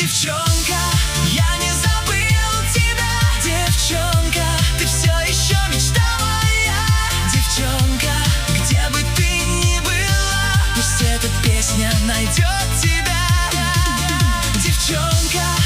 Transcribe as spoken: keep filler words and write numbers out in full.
Девчонка, я не забыл тебя. Девчонка, ты все еще мечта моя. Девчонка, где бы ты ни была, пусть эта песня найдет тебя. Девчонка.